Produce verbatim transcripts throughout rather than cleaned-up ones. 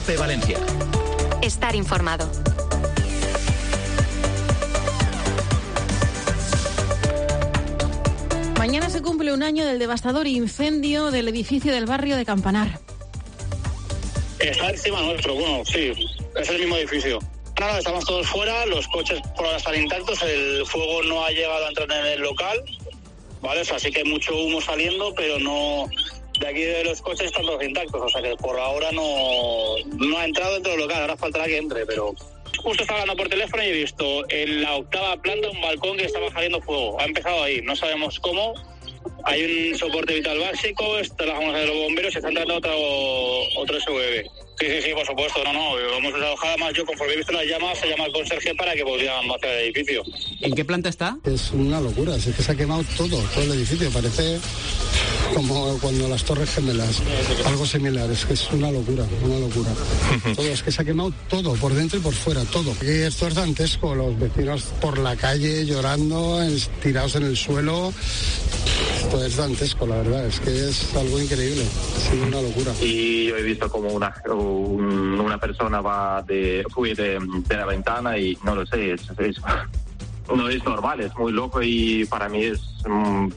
COPE Valencia. Estar informado. Mañana se cumple un año del devastador incendio del edificio del barrio de Campanar. Está encima nuestro, bueno, sí, es el mismo edificio. Nada, estamos todos fuera, los coches por ahora están intactos, el fuego no ha llegado a entrar en el local, ¿vale? O sea, sí que hay mucho humo saliendo, pero no... De aquí de los coches están todos intactos, o sea que por ahora no, no ha entrado dentro del local, ahora faltará que entre, pero... Justo estaba hablando por teléfono y he visto en la octava planta un balcón que estaba saliendo fuego. Ha empezado ahí, no sabemos cómo. Hay un soporte vital básico, están las de los bomberos y están tratando otro, otro S V B. Sí, sí, sí, por supuesto, no, no. Hemos usado, además yo conforme he visto las llamas, se llama al conserje para que pudieran vaciar el edificio. ¿En qué planta está? Es una locura, es que se ha quemado todo, todo el edificio. Parece como cuando las Torres Gemelas, algo similar, es que es una locura, una locura. Todo, es que se ha quemado todo, por dentro y por fuera, todo. Y esto es dantesco, los vecinos por la calle llorando, tirados en el suelo. Esto es dantesco, la verdad, es que es algo increíble, es una locura. Y yo he visto como una, un, una persona va de, fui de, de la ventana y no lo sé, es, es, no es normal, es muy loco y para mí es... Um,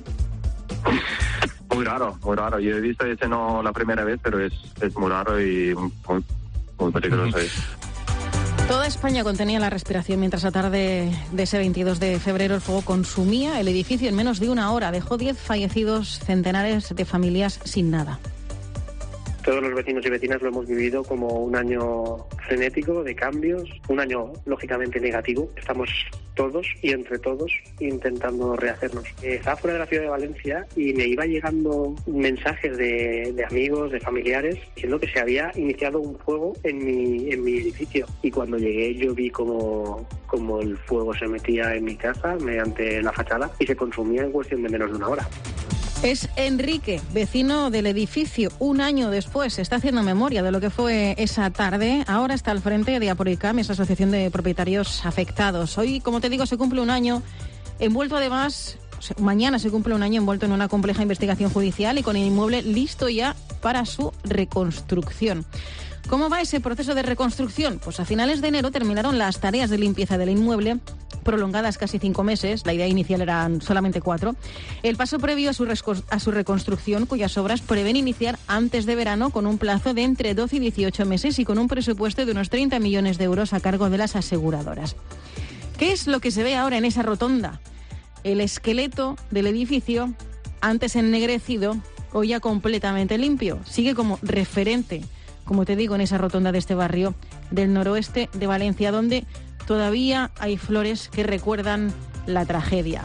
Muy raro, muy raro. Yo he visto ese no la primera vez, pero es, es muy raro y muy, muy peligroso. Toda España contenía la respiración mientras la tarde de ese veintidós de febrero el fuego consumía el edificio en menos de una hora. Dejó diez fallecidos, centenares de familias sin nada. Todos los vecinos y vecinas lo hemos vivido como un año frenético de cambios, un año lógicamente negativo. Estamos todos y entre todos intentando rehacernos. Estaba fuera de la ciudad de Valencia y me iba llegando mensajes de, de amigos, de familiares, diciendo que se había iniciado un fuego en mi, en mi edificio. Y cuando llegué yo vi como, como el fuego se metía en mi casa mediante la fachada y se consumía en cuestión de menos de una hora. Es Enrique, vecino del edificio. Un año después está haciendo memoria de lo que fue esa tarde. Ahora está al frente de APORICAM, esa asociación de propietarios afectados. Hoy, como te digo, se cumple un año envuelto además... Mañana se cumple un año envuelto en una compleja investigación judicial y con el inmueble listo ya para su reconstrucción. ¿Cómo va ese proceso de reconstrucción? Pues a finales de enero terminaron las tareas de limpieza del inmueble, prolongadas casi cinco meses, la idea inicial eran solamente cuatro. El paso previo a su, a su reconstrucción, cuyas obras prevén iniciar antes de verano con un plazo de entre doce y dieciocho meses y con un presupuesto de unos treinta millones de euros a cargo de las aseguradoras. ¿Qué es lo que se ve ahora en esa rotonda? El esqueleto del edificio, antes ennegrecido, hoy ya completamente limpio. Sigue como referente, como te digo, en esa rotonda de este barrio del noroeste de Valencia, donde todavía hay flores que recuerdan la tragedia.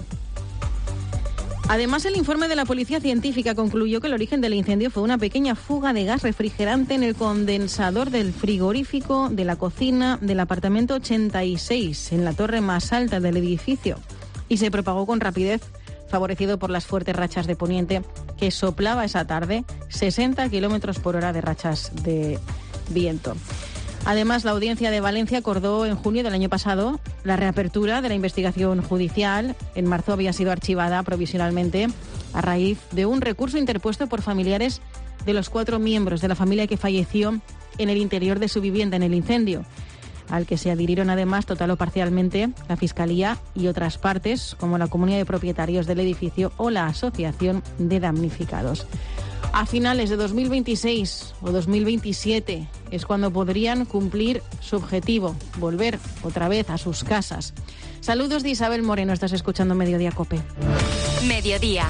Además, el informe de la Policía Científica concluyó que el origen del incendio fue una pequeña fuga de gas refrigerante en el condensador del frigorífico de la cocina del apartamento ochenta y seis, en la torre más alta del edificio, y se propagó con rapidez, favorecido por las fuertes rachas de poniente que soplaba esa tarde, sesenta kilómetros por hora de rachas de viento. Además, la Audiencia de Valencia acordó en junio del año pasado la reapertura de la investigación judicial. En marzo había sido archivada provisionalmente a raíz de un recurso interpuesto por familiares de los cuatro miembros de la familia que falleció en el interior de su vivienda en el incendio, al que se adhirieron además total o parcialmente la Fiscalía y otras partes, como la Comunidad de Propietarios del edificio o la Asociación de Damnificados. A finales de dos mil veintiséis o dos mil veintisiete es cuando podrían cumplir su objetivo, volver otra vez a sus casas. Saludos de Isabel Moreno, estás escuchando Mediodía COPE. Mediodía.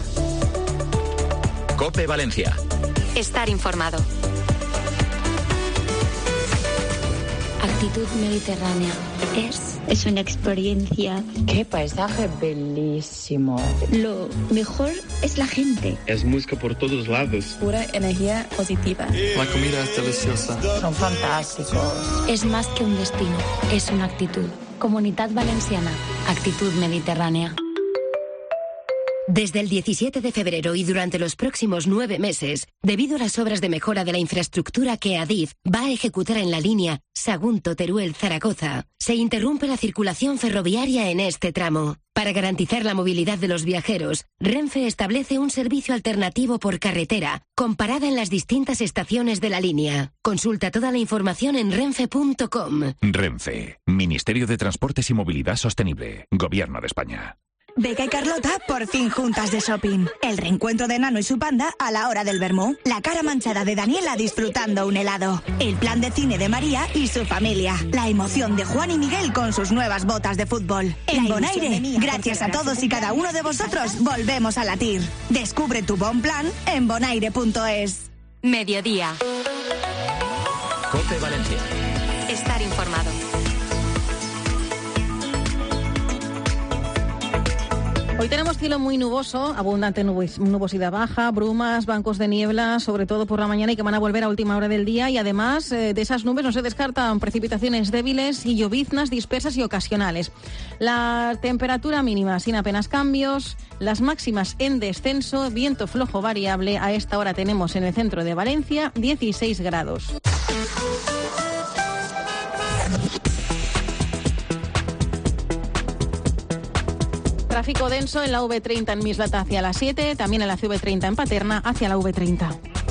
COPE Valencia. Estar informado. Actitud mediterránea. Es, es una experiencia. ¡Qué paisaje bellísimo! Lo mejor es la gente. Es música por todos lados. Pura energía positiva. La comida es deliciosa. Son fantásticos. Es más que un destino, es una actitud. Comunidad Valenciana. Actitud mediterránea. Desde el diecisiete de febrero y durante los próximos nueve meses, debido a las obras de mejora de la infraestructura que Adif va a ejecutar en la línea Sagunto-Teruel-Zaragoza, se interrumpe la circulación ferroviaria en este tramo. Para garantizar la movilidad de los viajeros, Renfe establece un servicio alternativo por carretera, con parada en las distintas estaciones de la línea. Consulta toda la información en renfe punto com. Renfe, Ministerio de Transportes y Movilidad Sostenible, Gobierno de España. Beca y Carlota por fin juntas de shopping. El reencuentro de Nano y su panda a la hora del vermú. La cara manchada de Daniela disfrutando un helado. El plan de cine de María y su familia. La emoción de Juan y Miguel con sus nuevas botas de fútbol. En Bonaire, gracias a todos y cada uno de vosotros, volvemos a latir. Descubre tu bon plan en bonaire punto es. Mediodía. COPE Valencia. Estar informado. Hoy tenemos cielo muy nuboso, abundante nubos, nubosidad baja, brumas, bancos de niebla, sobre todo por la mañana y que van a volver a última hora del día. Y además eh, de esas nubes no se descartan precipitaciones débiles y lloviznas dispersas y ocasionales. La temperatura mínima sin apenas cambios, las máximas en descenso, viento flojo variable. A esta hora tenemos en el centro de Valencia dieciséis grados. Tráfico denso en la V treinta en Mislata hacia la siete, también en la C V treinta en Paterna hacia la V treinta.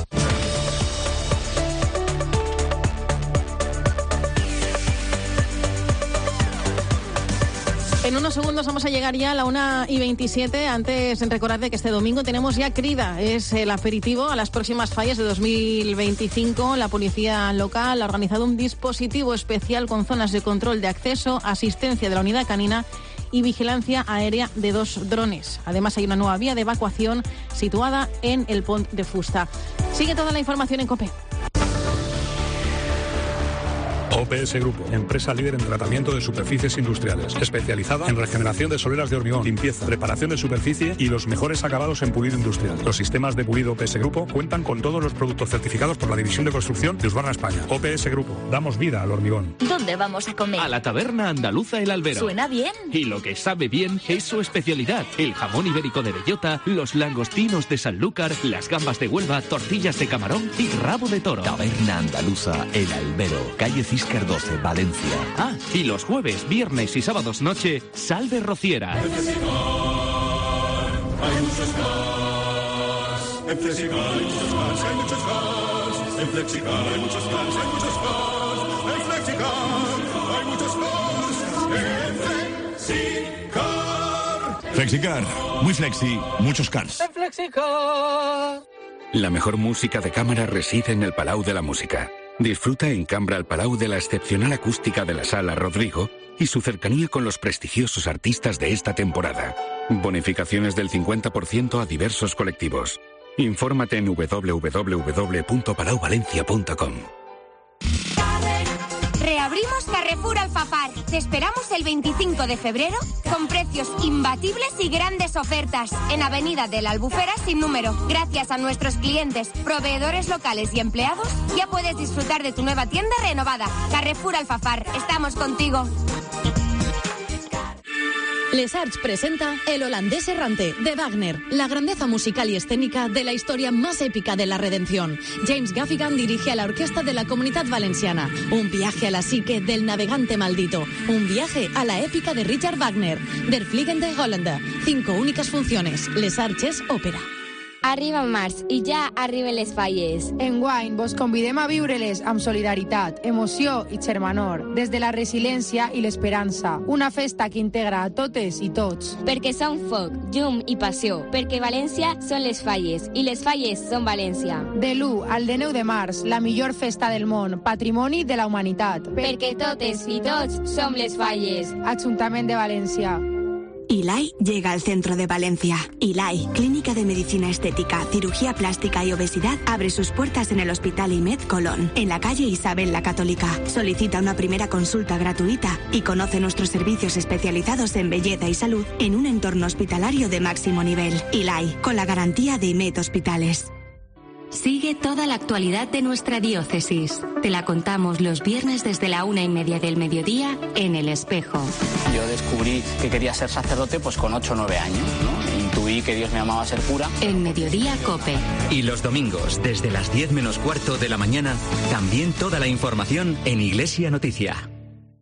En unos segundos vamos a llegar ya a la una y veintisiete. Antes, recordad que este domingo tenemos ya Crida. Es el aperitivo a las próximas fallas de dos mil veinticinco. La policía local ha organizado un dispositivo especial con zonas de control de acceso, asistencia de la unidad canina y vigilancia aérea de dos drones. Además, hay una nueva vía de evacuación situada en el Pont de Fusta. Sigue toda la información en COPE. O P S Grupo, empresa líder en tratamiento de superficies industriales, especializada en regeneración de soleras de hormigón, limpieza, preparación de superficie y los mejores acabados en pulido industrial. Los sistemas de pulido O P S Grupo cuentan con todos los productos certificados por la División de Construcción de Husqvarna España. O P S Grupo, damos vida al hormigón. ¿Dónde vamos a comer? A la taberna andaluza El Albero. ¿Suena bien? Y lo que sabe bien es su especialidad: el jamón ibérico de bellota, los langostinos de Sanlúcar, las gambas de Huelva, tortillas de camarón y rabo de toro. Taberna andaluza El Albero, calle Ciscar doce, Valencia. Ah, y los jueves, viernes y sábados noche, sal de rociera. En Flexicar hay muchos cars. En Flexicar hay muchos cars, hay muchos cars. En Flexicar hay muchos cars, hay muchos cars. En Flexicar hay muchos cars. En Flexicar. Flexicar, muy flexi, muchos cars. En Flexicar. La mejor música de cámara reside en el Palau de la Música. Disfruta en Cambra al Palau de la excepcional acústica de la Sala Rodrigo y su cercanía con los prestigiosos artistas de esta temporada. Bonificaciones del cincuenta por ciento a diversos colectivos. Infórmate en doble u doble u doble u punto palau valencia punto com. Reabrimos Carrefour Alfafar. Te esperamos el veinticinco de febrero con precios imbatibles y grandes ofertas en Avenida de la Albufera sin número. Gracias a nuestros clientes, proveedores locales y empleados, ya puedes disfrutar de tu nueva tienda renovada. Carrefour Alfafar, estamos contigo. Les Arts presenta El holandés errante, de Wagner, la grandeza musical y escénica de la historia más épica de la redención. James Gaffigan dirige a la orquesta de la Comunitat Valenciana. Un viaje a la psique del navegante maldito. Un viaje a la épica de Richard Wagner. Der Fliegende Holländer. Cinco únicas funciones. Les Arts Òpera. Arriba març i ja arriben les falles. Enguany vos convidem a viure-les amb solidaritat, emoció i germanor, des de la resiliència i l'esperança. Una festa que integra a totes i tots. Perquè són foc, llum i passió. Perquè València són les falles i les falles són València. De l'u al dinou de març, la millor festa del món, patrimoni de la humanitat. Perquè totes i tots som les falles. Ajuntament de València. I L A I llega al centro de Valencia. I L A I, Clínica de Medicina Estética, Cirugía Plástica y Obesidad, abre sus puertas en el Hospital IMED Colón, en la calle Isabel la Católica. Solicita una primera consulta gratuita y conoce nuestros servicios especializados en belleza y salud en un entorno hospitalario de máximo nivel. I L A I, con la garantía de IMED Hospitales. Sigue toda la actualidad de nuestra diócesis. Te la contamos los viernes desde la una y media del mediodía en El Espejo. Yo descubrí que quería ser sacerdote pues con ocho o nueve años, ¿no? Intuí que Dios me llamaba a ser cura. En Mediodía Cope. Y los domingos, desde las diez menos cuarto de la mañana, también toda la información en Iglesia Noticia.